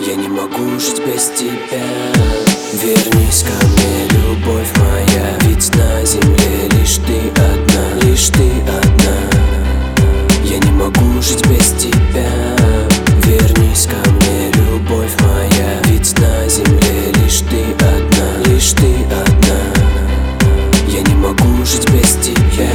Я не могу жить без тебя. Вернись ко мне, любовь моя, ведь на земле лишь ты одна, лишь ты одна. Я не могу жить без тебя. Вернись ко мне, любовь моя, ведь на земле лишь ты одна, лишь ты одна. Я не могу жить без тебя.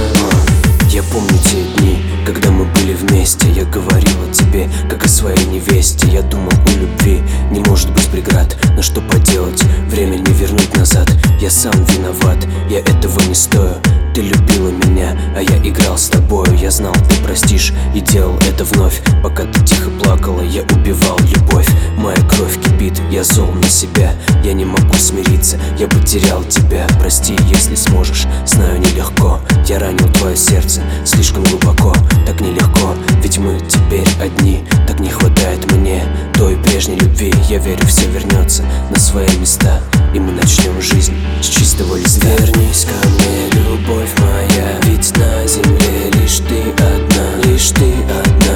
Я помню те дни, когда мы были вместе. Я говорил о тебе, как о своей невесте. Я думал, у любви не может быть преград. Но что поделать, время не вернуть назад. Я сам виноват, я этого не стою. Ты любила меня, а я играл с тобою. Я знал, ты простишь, и делал это вновь. Пока ты тихо плакала, я убивал любовь. Моя кровь кипит, я зол на себя. Я не могу смириться, я потерял тебя. Прости, если сможешь, знаю, нелегко. Я ранил твое сердце слишком глубоко. Так нелегко, ведь мы теперь одни. Так не хватает мне той прежней любви. Я верю, все вернется на свои места, и мы начнем жизнь с чистого листа. Вернись ко мне, любовь моя, ведь на земле лишь ты одна, лишь ты одна.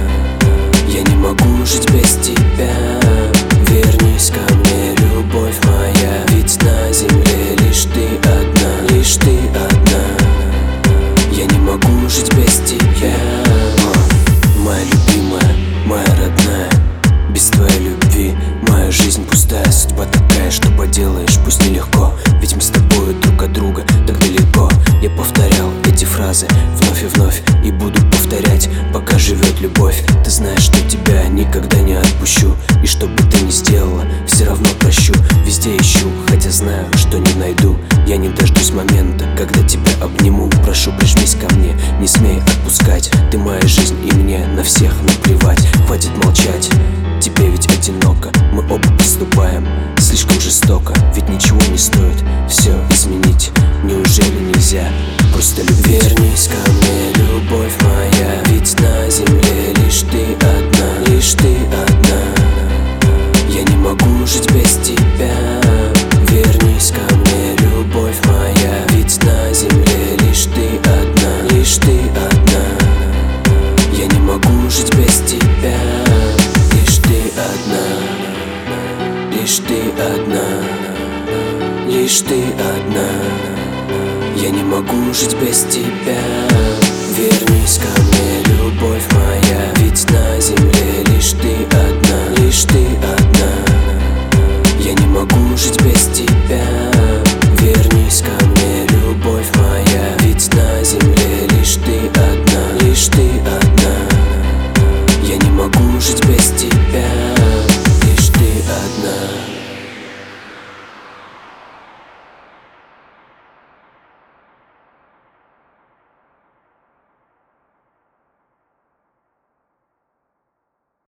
Я не могу жить без тебя. Вернись ко мне, любовь моя, ведь на земле лишь ты одна, лишь ты одна. Я не могу жить без тебя. Моя любимая, моя родная, без твоей любви моя жизнь пустая. Судьба такая, что поделаешь, пусть нелегко, ведь мы с тобой друг от друга так далеко. Я повторял эти фразы вновь и вновь, и буду повторять, пока живет любовь. Ты знаешь, что тебя никогда не отпущу, и что бы ты ни сделала, все равно прощу. Везде ищу, хотя знаю, что не найду. Я не дождусь момента, когда тебя обниму. Прошу, прижмись ко мне, не смей отпускать. Ты моя жизнь, и мне на всех наплевать. Хватит молчать, тебе ведь одиноко. Мы оба поступаем слишком жестоко, ведь ничего не стоит все изменить. Неужели нельзя просто любить? Вернись ко мне, любовь моя, ведь на земле лишь ты одна, лишь ты одна. Я не могу жить без тебя. Вернись ко мне, любовь моя, ведь на земле лишь ты одна, лишь ты одна. Я не могу жить без тебя. Лишь ты одна, лишь ты одна, лишь ты одна. Я не могу жить без тебя. Вернись ко мне.